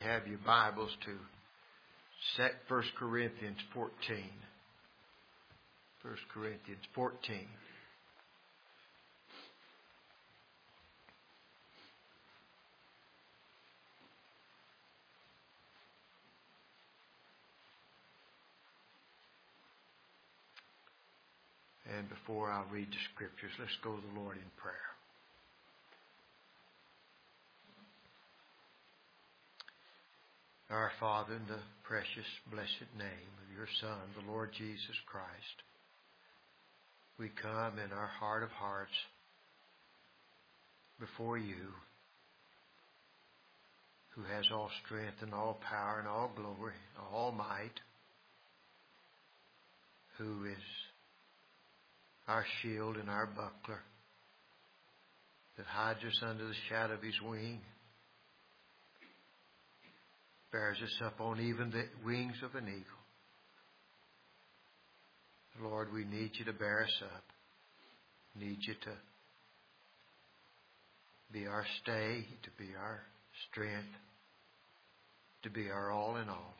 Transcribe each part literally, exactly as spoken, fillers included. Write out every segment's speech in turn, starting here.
Have your Bibles to First Corinthians fourteen. First Corinthians fourteen. And before I read the scriptures, let's go to the Lord in prayer. Our Father, in the precious, blessed name of your Son, the Lord Jesus Christ, we come in our heart of hearts before you, who has all strength and all power and all glory, all might, who is our shield and our buckler, that hides us under the shadow of his wing, bears us up on even the wings of an eagle. Lord, we need you to bear us up. Need you to be our stay, to be our strength, to be our all in all.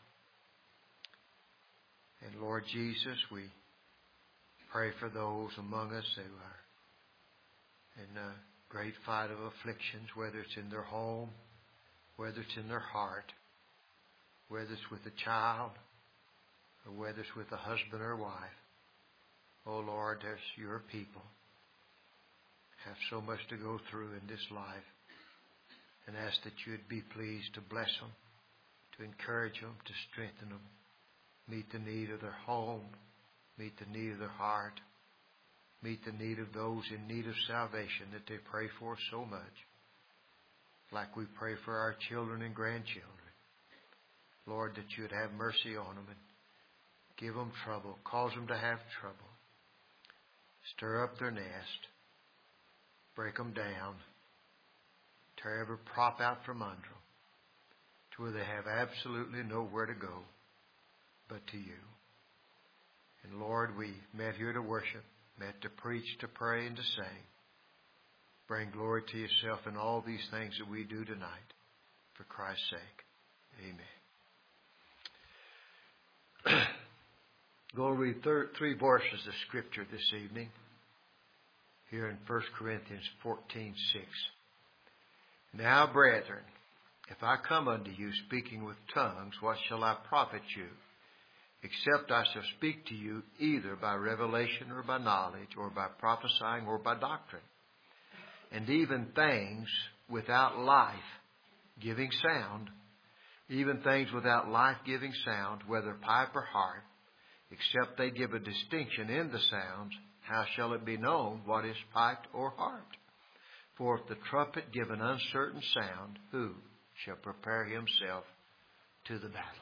And Lord Jesus, we pray for those among us who are in a great fight of afflictions, whether it's in their home, whether it's in their heart, whether it's with a child, or whether it's with a husband or wife. Oh Lord, there's your people. Have so much to go through in this life. And ask that you would be pleased to bless them, to encourage them, to strengthen them, meet the need of their home, meet the need of their heart, meet the need of those in need of salvation that they pray for so much. Like we pray for our children and grandchildren. Lord, that you would have mercy on them and give them trouble, cause them to have trouble. Stir up their nest, break them down, tear every prop out from under them, to where they have absolutely nowhere to go but to you. And Lord, we met here to worship, met to preach, to pray, and to sing. Bring glory to yourself in all these things that we do tonight. For Christ's sake, amen. Going to read thir- three verses of Scripture this evening. Here in First Corinthians fourteen six. Now, brethren, if I come unto you speaking with tongues, what shall I profit you? Except I shall speak to you either by revelation or by knowledge, or by prophesying or by doctrine. And even things without life giving sound, even things without life-giving sound, whether pipe or harp, except they give a distinction in the sounds, how shall it be known what is piped or harped? For if the trumpet give an uncertain sound, who shall prepare himself to the battle?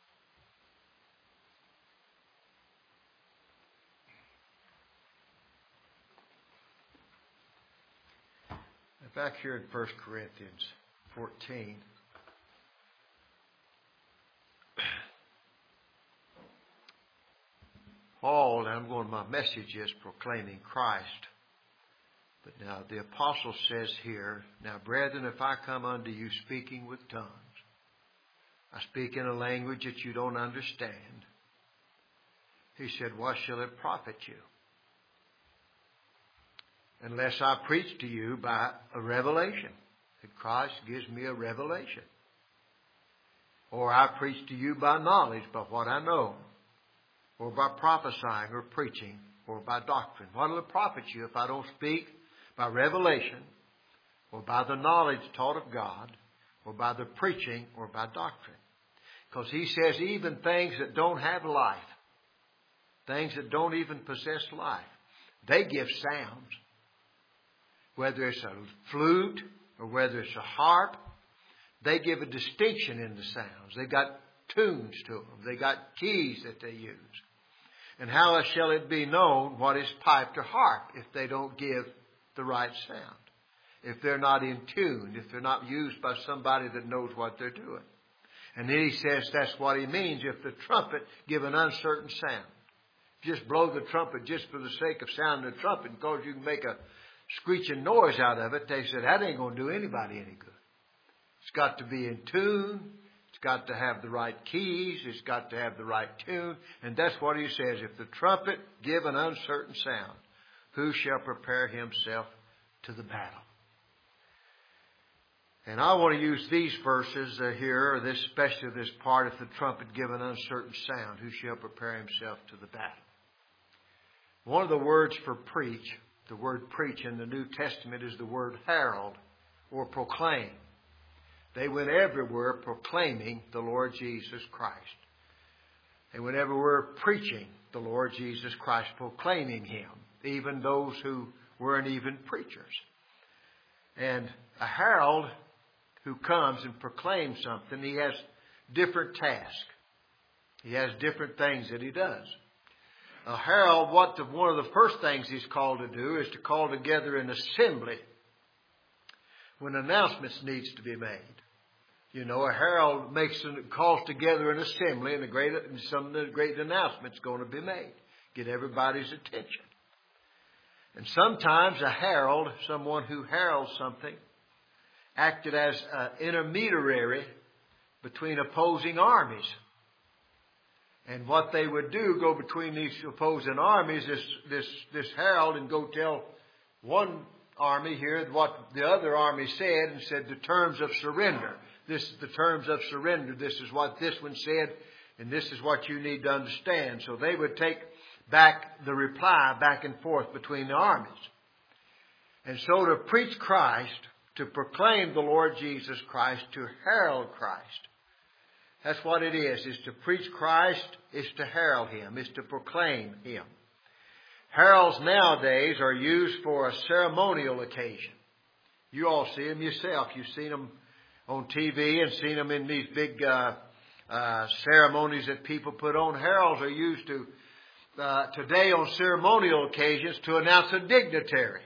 Back here in First Corinthians fourteen, Paul, and I'm going, my message is proclaiming Christ. But now the apostle says here, now brethren, if I come unto you speaking with tongues, I speak in a language that you don't understand. He said, what shall it profit you? Unless I preach to you by a revelation. That Christ gives me a revelation. Or I preach to you by knowledge, by what I know. Or by prophesying or preaching, or by doctrine. What will it profit you if I don't speak by revelation, or by the knowledge taught of God, or by the preaching, or by doctrine? Because he says even things that don't have life, things that don't even possess life, they give sounds. Whether it's a flute or whether it's a harp, they give a distinction in the sounds. They've got tunes to them. They got keys that they use. And how shall it be known what is piped or harp if they don't give the right sound? If they're not in tune, if they're not used by somebody that knows what they're doing. And then he says that's what he means if the trumpet give an uncertain sound. Just blow the trumpet just for the sake of sounding the trumpet because you can make a screeching noise out of it. They said that ain't going to do anybody any good. It's got to be in tune. It's got to have the right keys. It's got to have the right tune. And that's what he says. If the trumpet give an uncertain sound, who shall prepare himself to the battle? And I want to use these verses uh, here, or this, especially this part, if the trumpet give an uncertain sound, who shall prepare himself to the battle? One of the words for preach, the word preach in the New Testament is the word herald or proclaim. They went everywhere proclaiming the Lord Jesus Christ. They went everywhere preaching the Lord Jesus Christ, proclaiming Him, even those who weren't even preachers. And a herald who comes and proclaims something, he has different tasks. He has different things that he does. A herald, what the, one of the first things he's called to do is to call together an assembly when announcements needs to be made. You know, a herald makes calls together an assembly, and a great and some of the great announcements going to be made. Get everybody's attention. And sometimes a herald, someone who heralds something, acted as an intermediary between opposing armies. And what they would do, go between these opposing armies, this this this herald, and go tell one army here what the other army said, and said the terms of surrender. This is the terms of surrender. This is what this one said, and this is what you need to understand. So they would take back the reply back and forth between the armies. And so to preach Christ, to proclaim the Lord Jesus Christ, to herald Christ. That's what it is, is to preach Christ, is to herald Him, is to proclaim Him. Heralds nowadays are used for a ceremonial occasion. You all see them yourself. You've seen them on T V and seen them in these big uh, uh, ceremonies that people put on. Heralds are used to, uh, today on ceremonial occasions, to announce a dignitary.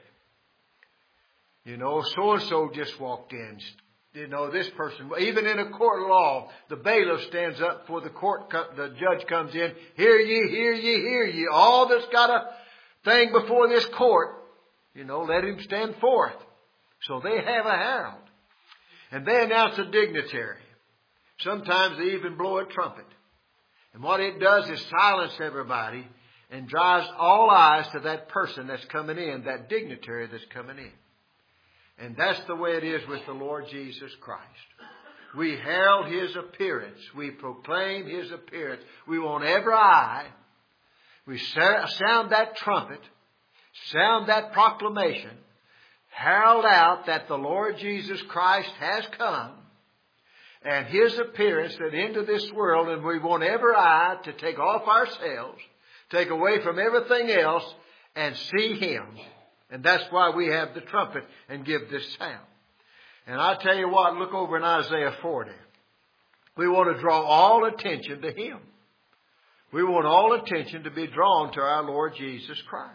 You know, so-and-so just walked in. You know, this person, even in a court of law, the bailiff stands up before the court, the judge comes in. Hear ye, hear ye, hear ye. All that's got a thing before this court, you know, let him stand forth. So they have a herald. And they announce a dignitary. Sometimes they even blow a trumpet. And what it does is silence everybody and drives all eyes to that person that's coming in, that dignitary that's coming in. And that's the way it is with the Lord Jesus Christ. We herald His appearance. We proclaim His appearance. We want every eye. We sound that trumpet, sound that proclamation, herald out that the Lord Jesus Christ has come, and His appearance that into this world, and we want every eye to take off ourselves, take away from everything else, and see Him. And that's why we have the trumpet and give this sound. And I tell you what, look over in Isaiah forty. We want to draw all attention to Him. We want all attention to be drawn to our Lord Jesus Christ.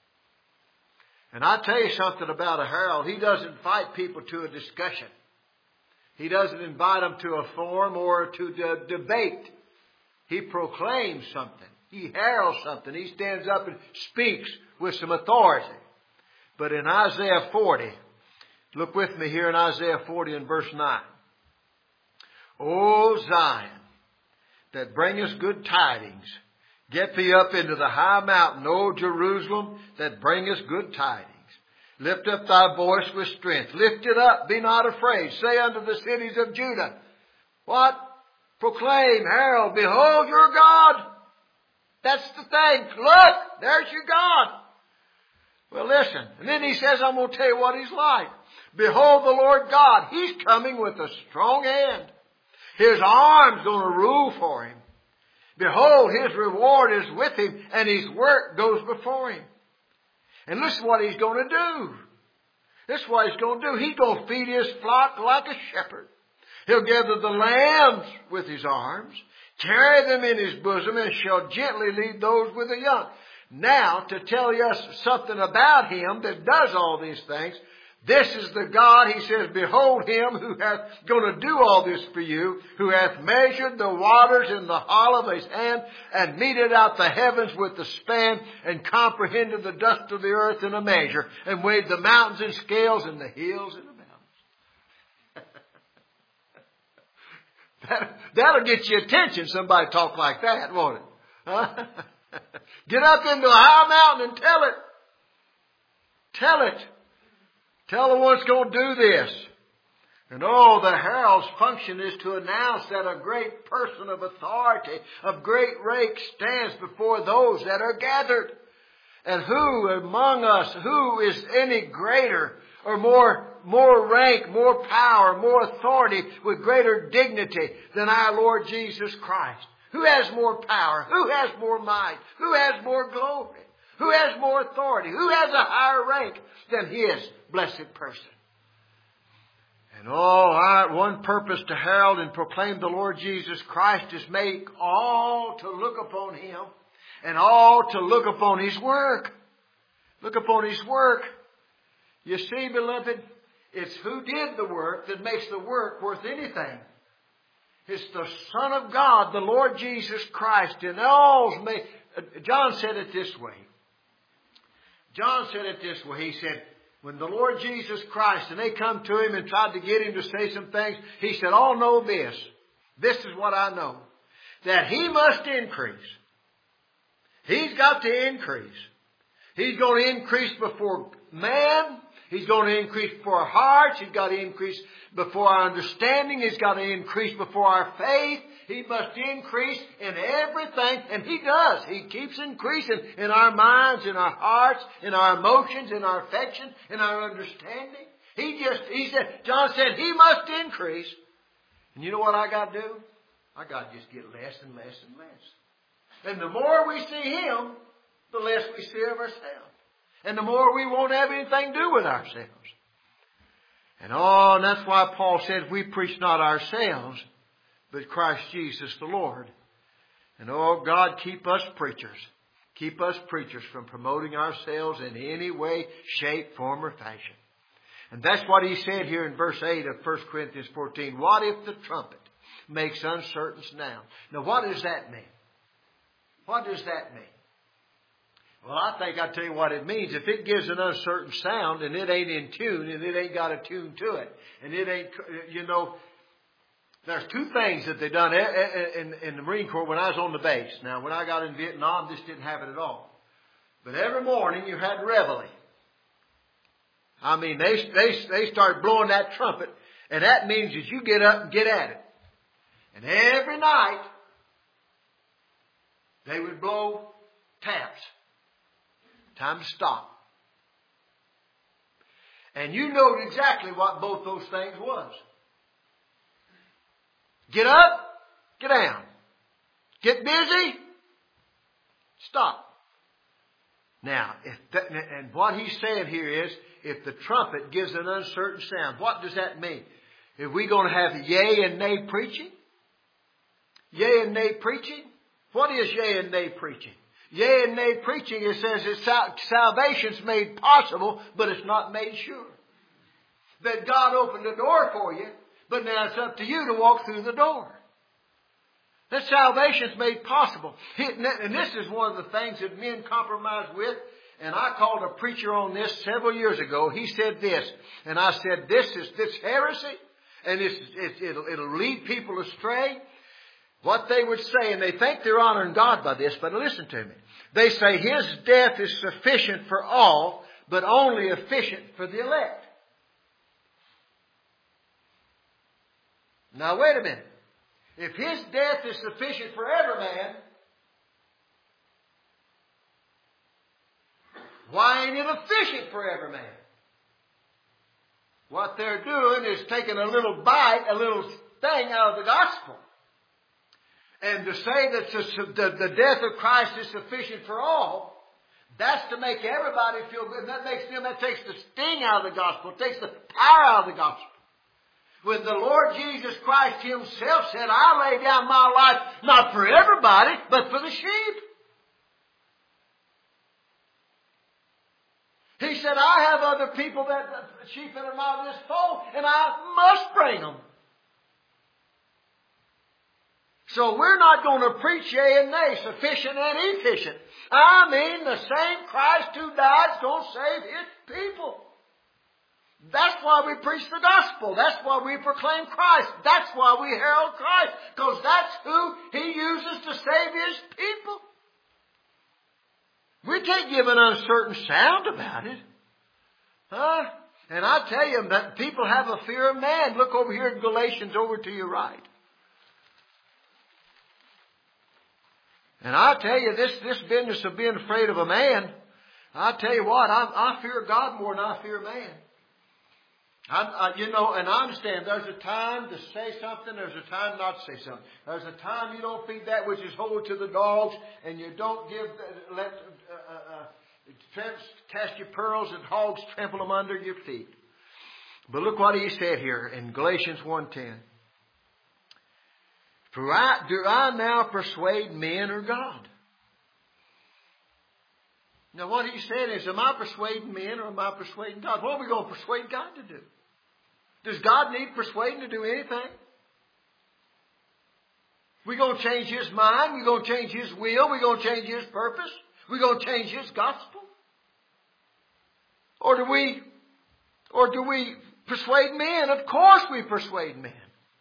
And I tell you something about a herald. He doesn't invite people to a discussion. He doesn't invite them to a forum or to de- debate. He proclaims something. He heralds something. He stands up and speaks with some authority. But in Isaiah forty, look with me here in Isaiah forty and verse nine. O Zion, that bringest good tidings, get thee up into the high mountain, O Jerusalem, that bringest good tidings. Lift up thy voice with strength. Lift it up, be not afraid. Say unto the cities of Judah, what? Proclaim, herald, behold your God. That's the thing. Look, there's your God. Well, listen. And then he says, I'm going to tell you what He's like. Behold the Lord God. He's coming with a strong hand. His arm's going to rule for Him. Behold, His reward is with Him, and His work goes before Him. And listen what He's going to do. This is what He's going to do. He's going to feed His flock like a shepherd. He'll gather the lambs with His arms, carry them in His bosom, and shall gently lead those with the young. Now, to tell us something about Him that does all these things, this is the God, He says, behold Him who hath going to do all this for you, who hath measured the waters in the hollow of His hand, and meted out the heavens with the span, and comprehended the dust of the earth in a measure, and weighed the mountains in scales, and the hills in the mountains. That, that'll get your attention, somebody talk like that, won't it? Huh? Get up into a high mountain and tell it. Tell it. Tell the one that's going to do this. And oh, the herald's function is to announce that a great person of authority, of great rank, stands before those that are gathered. And who among us, who is any greater or more, more rank, more power, more authority, with greater dignity than our Lord Jesus Christ? Who has more power? Who has more might? Who has more glory? Who has more authority? Who has a higher rank than His blessed person? And oh, our one purpose to herald and proclaim the Lord Jesus Christ is make all to look upon Him and all to look upon His work. Look upon His work. You see, beloved, it's who did the work that makes the work worth anything. It's the Son of God, the Lord Jesus Christ. And all may, John said it this way. John said it this way. He said, when the Lord Jesus Christ, and they come to Him and tried to get Him to say some things, He said, "Oh, know this. This is what I know. That He must increase. He's got to increase. He's going to increase before man. He's going to increase before our hearts. He's got to increase before our understanding. He's got to increase before our faith. He must increase in everything. And He does. He keeps increasing in our minds, in our hearts, in our emotions, in our affections, in our understanding. He just, he said, John said, He must increase. And you know what I got to do? I got to just get less and less and less. And the more we see Him, the less we see of ourselves. And the more we won't have anything to do with ourselves. And oh, and that's why Paul said, we preach not ourselves, but Christ Jesus the Lord. And oh, God, keep us preachers. Keep us preachers from promoting ourselves in any way, shape, form, or fashion. And that's what he said here in verse eight of First Corinthians fourteen. What if the trumpet makes uncertain sound? Now, what does that mean? What does that mean? Well, I think I'll tell you what it means. If it gives an uncertain sound and it ain't in tune and it ain't got a tune to it, and it ain't, you know, there's two things that they done in, in the Marine Corps when I was on the base. Now, when I got in Vietnam, this didn't happen at all. But every morning you had reveille. I mean, they, they, they started blowing that trumpet, and that means that you get up and get at it. And every night, they would blow taps. Time to stop. And you know exactly what both those things was. Get up, get down. Get busy, stop. Now, if that, and what he's saying here is, if the trumpet gives an uncertain sound, what does that mean? Are we going to have yea and nay preaching? Yea and nay preaching? What is yea and nay preaching? Yea and nay preaching, it says that salvation's made possible, but it's not made sure. That God opened the door for you, but now it's up to you to walk through the door. That salvation's made possible. And this is one of the things that men compromise with. And I called a preacher on this several years ago. He said this. And I said, this is this heresy. And it's, it's, it'll, it'll lead people astray. What they would say, and they think they're honoring God by this, but listen to me. They say His death is sufficient for all, but only efficient for the elect. Now wait a minute. If His death is sufficient for every man, why ain't it efficient for every man? What they're doing is taking a little bite, a little thing out of the gospel. And to say that the, the death of Christ is sufficient for all, that's to make everybody feel good. And that makes them, that takes the sting out of the gospel. It takes the power out of the gospel. When the Lord Jesus Christ Himself said, I lay down my life not for everybody, but for the sheep. He said, I have other people that, sheep that are not in this fold, and I must bring them. So we're not going to preach yea and nay, sufficient and efficient. I mean, the same Christ who died is going to save His people. That's why we preach the gospel. That's why we proclaim Christ. That's why we herald Christ. Because that's who He uses to save His people. We can't give an uncertain sound about it. Huh? And I tell you that people have a fear of man. Look over here in Galatians over to your right. And I tell you, this, this business of being afraid of a man, I tell you what, I, I fear God more than I fear man. I, I, you know, and I understand there's a time to say something, there's a time not to say something. There's a time you don't feed that which is whole to the dogs, and you don't give, let, uh, uh, cast your pearls and hogs trample them under your feet. But look what he said here in Galatians one ten. For I, do I now persuade men or God? Now what he said is, am I persuading men or am I persuading God? What are we going to persuade God to do? Does God need persuading to do anything? We're going to change His mind. We're going to change His will. We're going to change His purpose. We're going to change His gospel. Or do we, or do we persuade men? Of course we persuade men.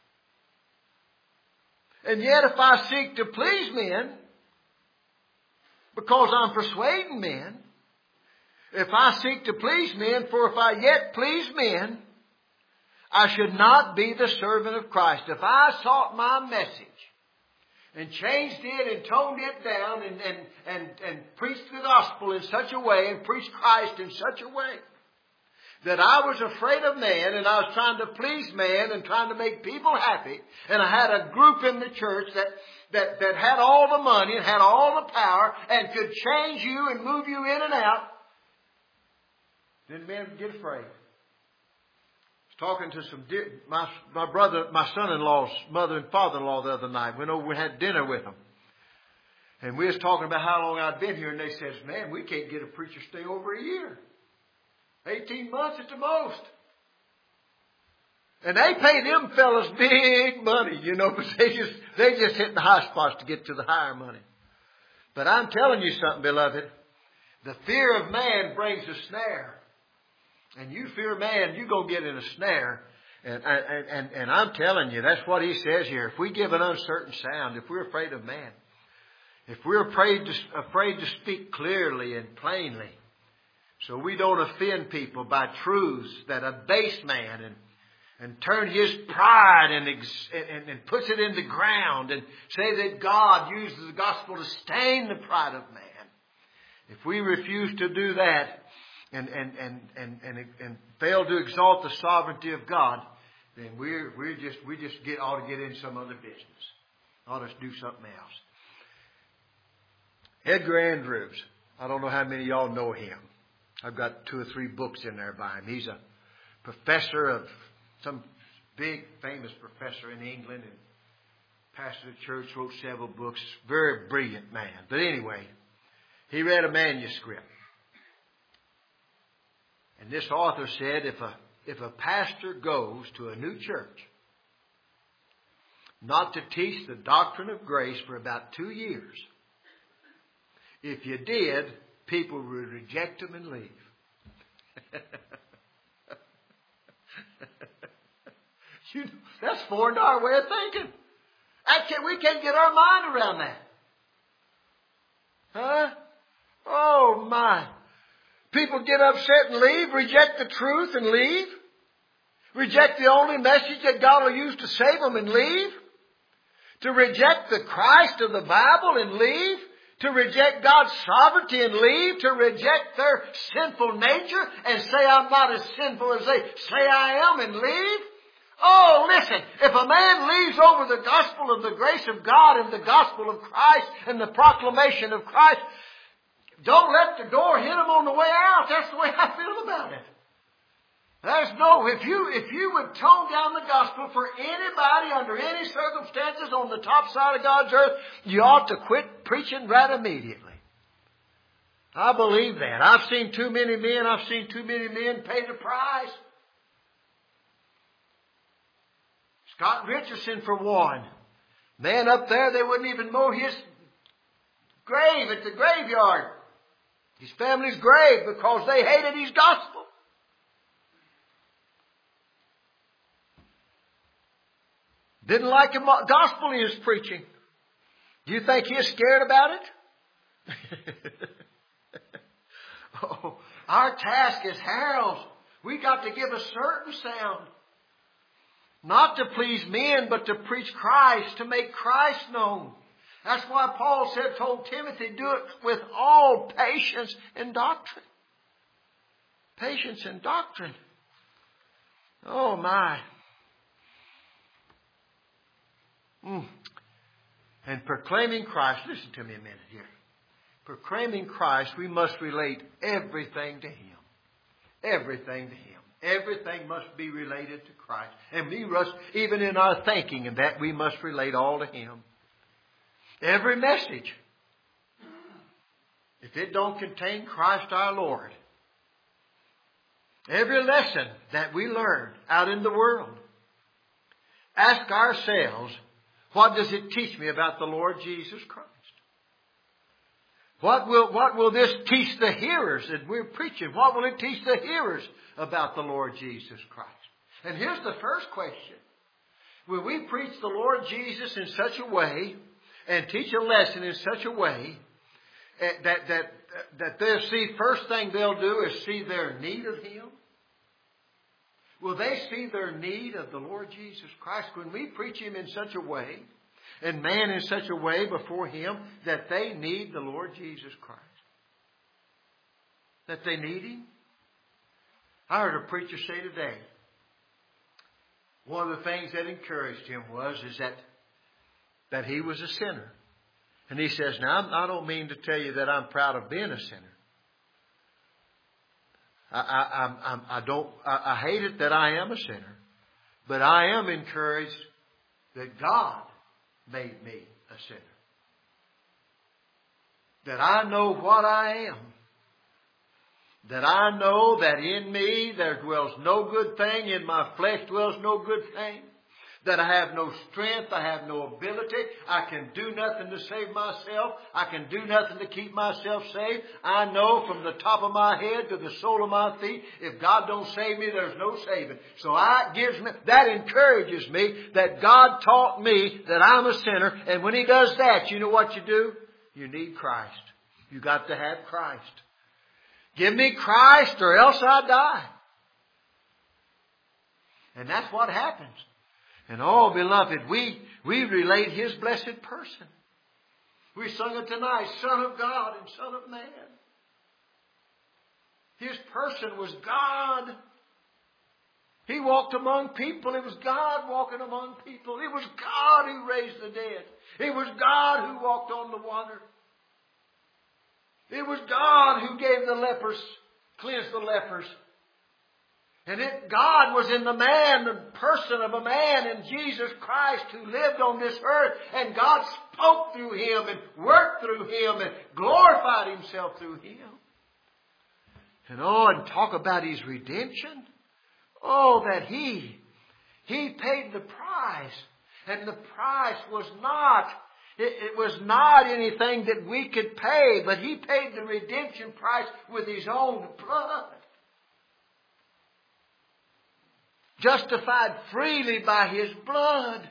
And yet if I seek to please men, because I'm persuading men, if I seek to please men, for if I yet please men, I should not be the servant of Christ. If I sought my message and changed it and toned it down and, and, and, and preached the gospel in such a way and preached Christ in such a way that I was afraid of man and I was trying to please man and trying to make people happy, and I had a group in the church that That, that had all the money and had all the power and could change you and move you in and out, then men would get afraid. I was talking to some my my brother, my son-in-law's mother and father-in-law the other night. Went over, we had dinner with them, and we was talking about how long I'd been here, and they says, "Man, we can't get a preacher stay over a year, eighteen months at the most." And they pay them fellas big money, you know, because they just, they just hit the high spots to get to the higher money. But I'm telling you something, beloved. The fear of man brings a snare. And you fear man, you're going to get in a snare. And, and, and, and I'm telling you, that's what he says here. If we give an uncertain sound, if we're afraid of man, if we're afraid to, afraid to speak clearly and plainly, so we don't offend people by truths that abase man and And turn his pride and, and, and puts it in the ground and say that God uses the gospel to stain the pride of man. If we refuse to do that and, and, and, and, and, and fail to exalt the sovereignty of God, then we're, we're just, we just get, ought to get in some other business. Ought to do something else. Edgar Andrews. I don't know how many of y'all know him. I've got two or three books in there by him. He's a professor of some big famous professor in England and pastored a church, wrote several books. Very brilliant man. But anyway, he read a manuscript. And this author said if a, if a pastor goes to a new church not to teach the doctrine of grace for about two years, if you did, people would reject him and leave. You know, that's foreign to our way of thinking. I can't, we can't get our mind around that. Huh? Oh my. People get upset and leave, reject the truth and leave. Reject the only message that God will use to save them and leave. To reject the Christ of the Bible and leave. To reject God's sovereignty and leave. To reject their sinful nature and say I'm not as sinful as they say I am and leave. Oh, listen, if a man leaves over the gospel of the grace of God and the gospel of Christ and the proclamation of Christ, don't let the door hit him on the way out. That's the way I feel about it. There's no, if you, if you would tone down the gospel for anybody under any circumstances on the top side of God's earth, you ought to quit preaching right immediately. I believe that. I've seen too many men, I've seen too many men pay the price. Scott Richardson, for one. Man up there, they wouldn't even mow his grave at the graveyard. His family's grave because they hated his gospel. Didn't like the gospel he was preaching. Do you think he's scared about it? Oh, our task as heralds, we got to give a certain sound. Not to please men, but to preach Christ, to make Christ known. That's why Paul said, told Timothy, do it with all patience and doctrine. Patience and doctrine. Oh my. Mm. And proclaiming Christ, listen to me a minute here. Proclaiming Christ, we must relate everything to Him. Everything to Him. Everything must be related to Christ. And we must, even in our thinking of that, we must relate all to Him. Every message, if it don't contain Christ our Lord, every lesson that we learn out in the world, ask ourselves, what does it teach me about the Lord Jesus Christ? What will, what will this teach the hearers that we're preaching? What will it teach the hearers about the Lord Jesus Christ? And here's the first question. Will we preach the Lord Jesus in such a way and teach a lesson in such a way that, that, that they'll see, first thing they'll do is see their need of Him? Will they see their need of the Lord Jesus Christ when we preach Him in such a way and man in such a way before Him that they need the Lord Jesus Christ? That they need Him? I heard a preacher say today, one of the things that encouraged him was is that, that he was a sinner. And he says, now I don't mean to tell you that I'm proud of being a sinner. I, I, I, I don't, I, I hate it that I am a sinner. But I am encouraged that God made me a sinner. That I know what I am. That I know that in me there dwells no good thing, in my flesh dwells no good thing. That I have no strength, I have no ability, I can do nothing to save myself, I can do nothing to keep myself saved. I know from the top of my head to the sole of my feet, if God don't save me, there's no saving. So I gives me, that encourages me that God taught me that I'm a sinner, and when He does that, you know what you do? You need Christ. You got to have Christ. Give me Christ or else I die. And that's what happens. And oh, beloved, we, we relate His blessed person. We sung it tonight, Son of God and Son of Man. His person was God. He walked among people. It was God walking among people. It was God who raised the dead. It was God who walked on the water. It was God who gave the lepers, cleansed the lepers. And it, God was in the man, the person of a man in Jesus Christ who lived on this earth. And God spoke through Him and worked through Him and glorified Himself through Him. And oh, and talk about His redemption. Oh, that He, He paid the price. And the price was not, it, it was not anything that we could pay, but He paid the redemption price with His own blood. Justified freely by His blood.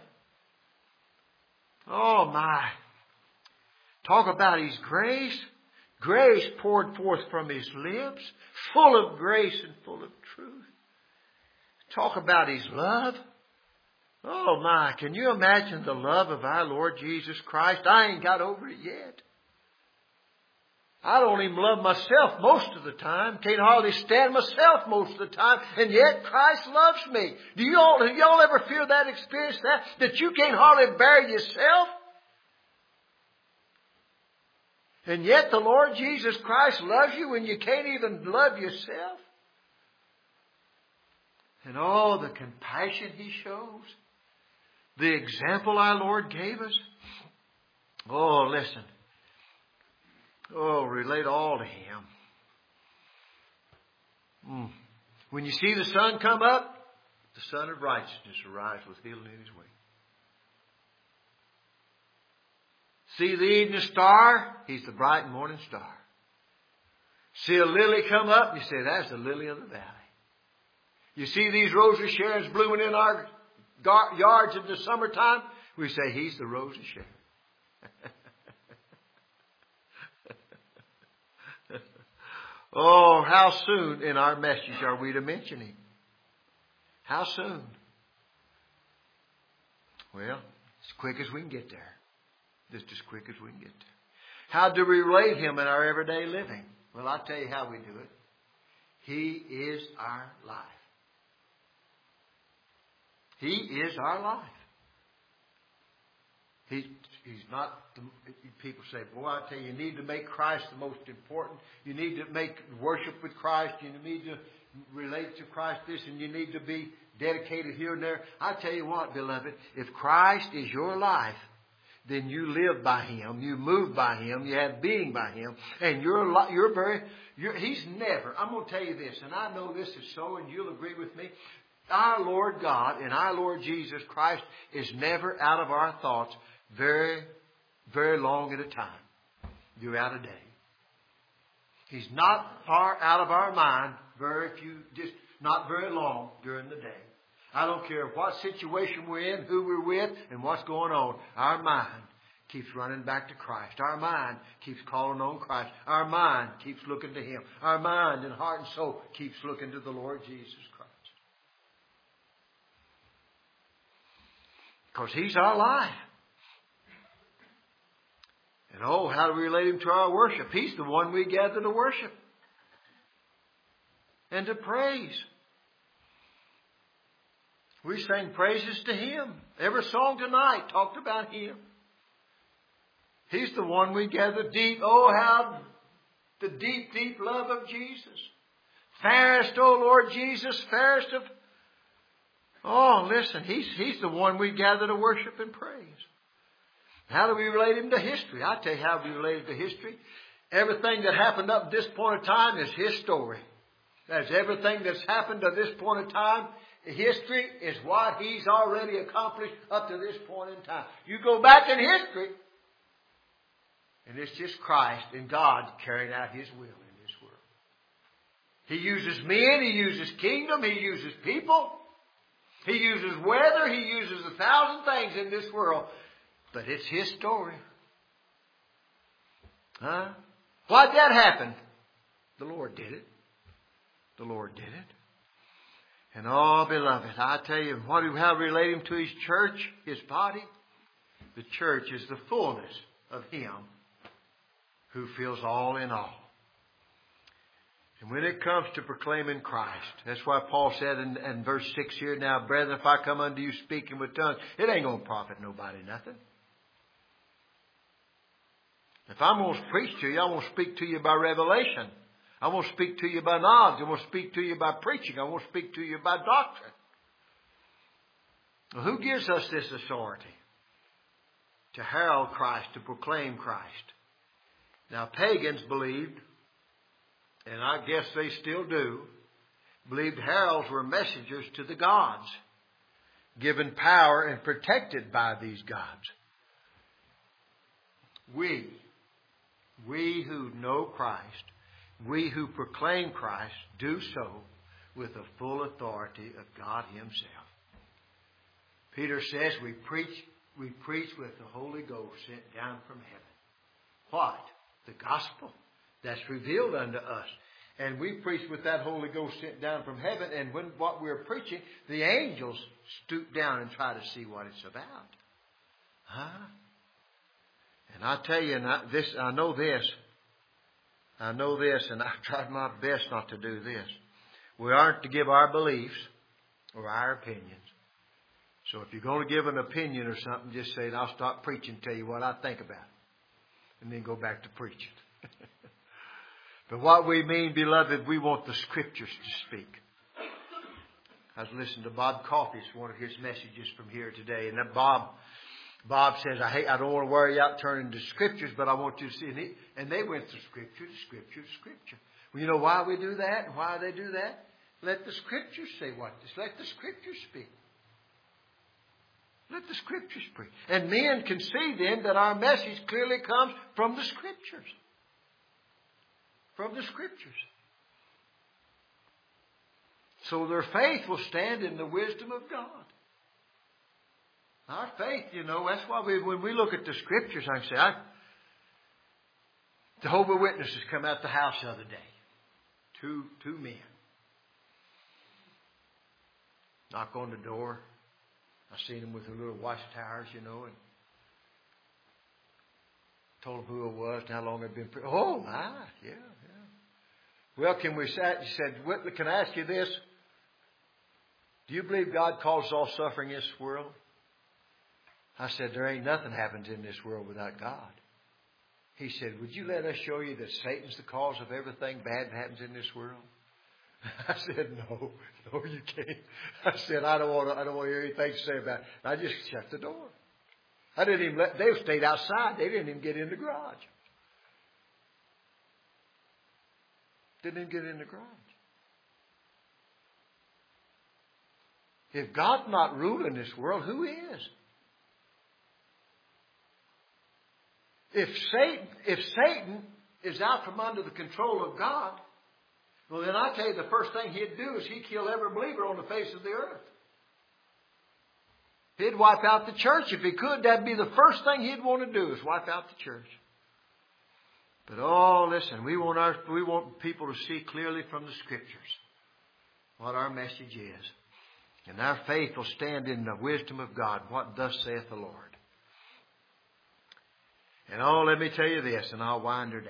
Oh my. Talk about His grace. Grace poured forth from His lips. Full of grace and full of truth. Talk about His love. Oh my. Can you imagine the love of our Lord Jesus Christ? I ain't got over it yet. I don't even love myself most of the time. Can't hardly stand myself most of the time. And yet Christ loves me. Do you all, have y'all ever feel that experience that? That you can't hardly bear yourself? And yet the Lord Jesus Christ loves you when you can't even love yourself? And oh, the compassion He shows. The example our Lord gave us. Oh, listen. Oh, relate all to Him. Mm. When you see the sun come up, the Son of Righteousness arise with healing in His way. See the evening star? He's the bright morning star. See a lily come up? You say, that's the lily of the valley. You see these roses Sharon's blooming in our gar- yards in the summertime, we say he's the rose of Sharon. Oh, how soon in our message are we to mention him? How soon? Well, as quick as we can get there. Just as quick as we can get there. How do we relate him in our everyday living? Well, I'll tell you how we do it. He is our life. He is our life. He, he's not, the, people say, boy, I tell you, you need to make Christ the most important. You need to make worship with Christ. You need to relate to Christ this, and you need to be dedicated here and there. I tell you what, beloved, if Christ is your life, then you live by Him, you move by Him, you have being by Him, and you're you're very, you're, He's never, I'm going to tell you this, and I know this is so, and you'll agree with me, our Lord God and our Lord Jesus Christ is never out of our thoughts very, very long at a time, throughout a day. He's not far out of our mind very few, just not very long during the day. I don't care what situation we're in, who we're with, and what's going on. Our mind keeps running back to Christ. Our mind keeps calling on Christ. Our mind keeps looking to Him. Our mind and heart and soul keeps looking to the Lord Jesus Christ. Because He's our life. And oh, how do we relate Him to our worship? He's the one we gather to worship and to praise. We sang praises to Him. Every song tonight talked about Him. He's the one we gather deep. Oh, how the deep, deep love of Jesus. Fairest, oh Lord Jesus, fairest of... Oh, listen, He's, He's the one we gather to worship and praise. How do we relate Him to history? I'll tell you how we relate Him to history. Everything that happened up to this point in time is His story. That's everything that's happened to this point in time. History is what He's already accomplished up to this point in time. You go back in history, and it's just Christ and God carrying out His will in this world. He uses men, He uses kingdom, He uses people, He uses weather, He uses a thousand things in this world. But it's His story. Huh? Why'd that happen? The Lord did it. The Lord did it. And oh, beloved, I tell you, what do how relate Him to His church, His body? The church is the fullness of Him who fills all in all. And when it comes to proclaiming Christ, that's why Paul said in, in verse six here, now, brethren, if I come unto you speaking with tongues, it ain't going to profit nobody nothing. If I'm going to preach to you, I'm going to speak to you by revelation. I want to speak to you by knowledge. I want to speak to you by preaching. I want to speak to you by doctrine. Well, who gives us this authority? To herald Christ, to proclaim Christ. Now, pagans believed, and I guess they still do, believed heralds were messengers to the gods, given power and protected by these gods. We, we who know Christ, we who proclaim Christ do so with the full authority of God Himself. Peter says we preach, we preach with the Holy Ghost sent down from heaven. What? The gospel that's revealed unto us. And we preach with that Holy Ghost sent down from heaven. And when what we're preaching, the angels stoop down and try to see what it's about. Huh? And I tell you, and I, this, I know this. I know this, and I've tried my best not to do this. We aren't to give our beliefs or our opinions. So if you're going to give an opinion or something, just say, and I'll stop preaching and tell you what I think about it. And then go back to preaching. But what we mean, beloved, we want the Scriptures to speak. I was listening to Bob Coffey's one of his messages from here today. And that Bob... Bob says, I hate, I don't want to wear you out turning to Scriptures, but I want you to see. And, he, and they went to Scripture, to Scripture, to Scripture. Well, you know why we do that and why they do that? Let the Scriptures say what this. Let the Scriptures speak. Let the Scriptures speak. And men can see then that our message clearly comes from the Scriptures. From the Scriptures. So their faith will stand in the wisdom of God. Our faith, you know, that's why we, when we look at the Scriptures, I can say, I, Jehovah's Witnesses come out the house the other day. Two, two men. Knock on the door. I seen them with their little watchtowers, you know, and told them who it was and how long they'd been. Pre- oh, my, yeah, yeah. Well, can we say, he said, Whitley, can I ask you this? Do you believe God causes all suffering in this world? I said, there ain't nothing happens in this world without God. He said, would you let us show you that Satan's the cause of everything bad that happens in this world? I said, no, no, you can't. I said, I don't want to, I don't want to hear anything to say about it. I just shut the door. I didn't even let, they stayed outside. They didn't even get in the garage. Didn't even get in the garage. If God's not ruling this world, who is? If Satan, if Satan is out from under the control of God, well, then I tell you, the first thing he'd do is he'd kill every believer on the face of the earth. He'd wipe out the church. If he could, that'd be the first thing he'd want to do is wipe out the church. But oh, listen, we want our we want people to see clearly from the Scriptures what our message is. And our faith will stand in the wisdom of God. What thus saith the Lord. And oh, let me tell you this, and I'll wind her down.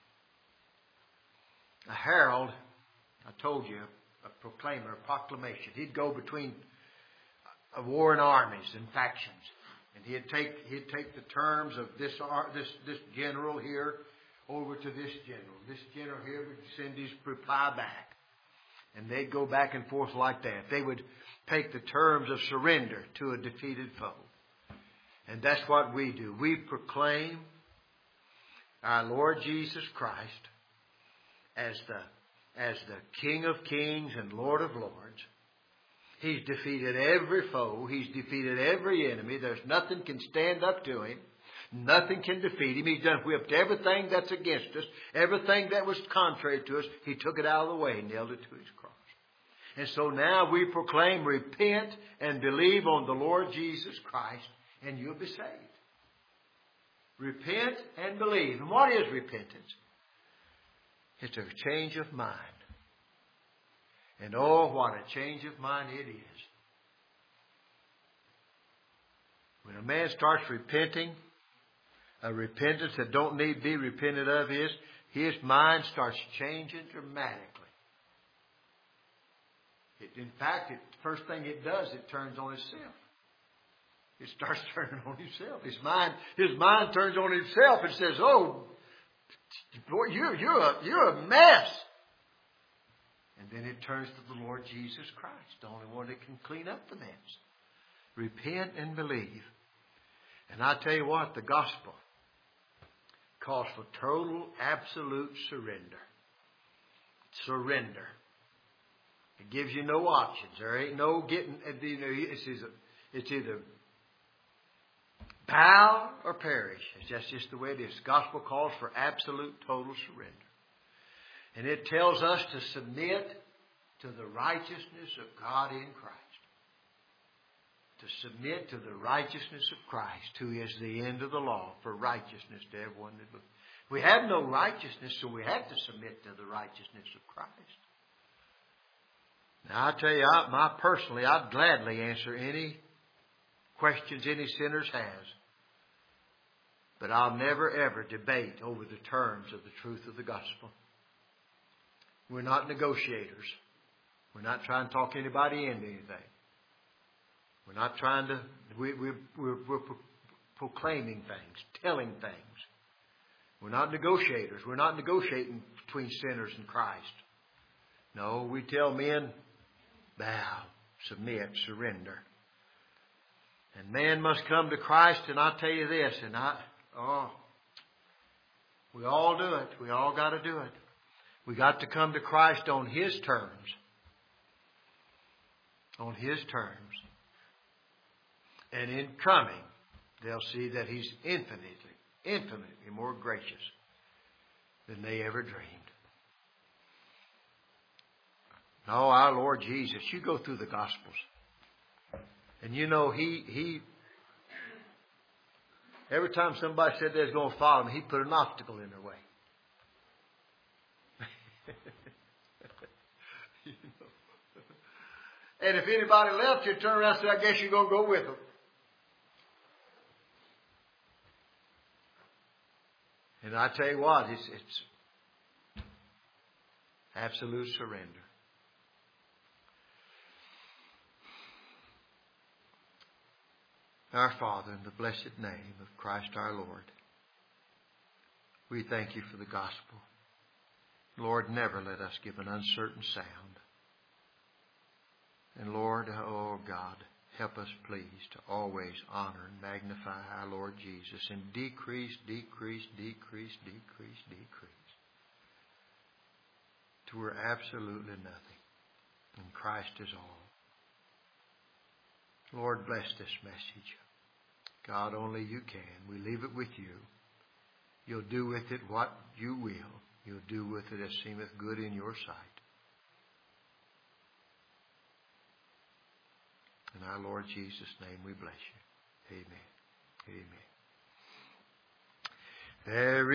A herald, I told you, a proclaimer, a proclamation. He'd go between a warring armies and factions, and he'd take he'd take the terms of this this this general here over to this general. This general here would send his reply back, and they'd go back and forth like that. They would take the terms of surrender to a defeated foe. And that's what we do. We proclaim our Lord Jesus Christ as the, as the King of Kings and Lord of Lords. He's defeated every foe. He's defeated every enemy. There's nothing can stand up to him. Nothing can defeat him. He's done whipped everything that's against us. Everything that was contrary to us. He took it out of the way and nailed it to his cross. And so now we proclaim, repent and believe on the Lord Jesus Christ, and you'll be saved. Repent and believe. And what is repentance? It's a change of mind. And oh, what a change of mind it is. When a man starts repenting, a repentance that don't need to be repented of is, his mind starts changing dramatically. It, in fact, it, the first thing it does, it turns on itself. It starts turning on himself. His mind, his mind turns on himself and says, "Oh, boy, you're you're a you're a mess." And then it turns to the Lord Jesus Christ, the only one that can clean up the mess. Repent and believe. And I tell you what, the gospel calls for total, absolute surrender. Surrender. It gives you no options. There ain't no getting. You know, it's either, it's either bow or perish. It's just, just the way it is. The gospel calls for absolute, total surrender. And it tells us to submit to the righteousness of God in Christ. To submit to the righteousness of Christ, who is the end of the law for righteousness to everyone that believes. We have no righteousness, so we have to submit to the righteousness of Christ. Now, I tell you, I, my personally, I'd gladly answer any questions any sinner has. But I'll never, ever debate over the terms of the truth of the gospel. We're not negotiators. We're not trying to talk anybody into anything. We're not trying to, we, we, we're, we're pro- proclaiming things, telling things. We're not negotiators. We're not negotiating between sinners and Christ. No, we tell men, bow, submit, surrender. And man must come to Christ, and I tell you this, and I, oh, we all do it. We all got to do it. We got to come to Christ on His terms. On His terms. And in coming, they'll see that He's infinitely, infinitely more gracious than they ever dreamed. No, our Lord Jesus, you go through the Gospels. And you know, He, He, Every time somebody said they was going to follow him, he put an obstacle in their way. You know. And if anybody left, you'd turn around and say, I guess you're going to go with them. And I tell you what, it's, it's absolute surrender. Our Father, in the blessed name of Christ our Lord, we thank you for the gospel. Lord, never let us give an uncertain sound. And Lord, oh God, help us please to always honor and magnify our Lord Jesus and decrease, decrease, decrease, decrease, decrease. To we're absolutely nothing. And Christ is all. Lord, bless this message. God, only you can. We leave it with you. You'll do with it what you will. You'll do with it as seemeth good in your sight. In our Lord Jesus' name we bless you. Amen. Amen. There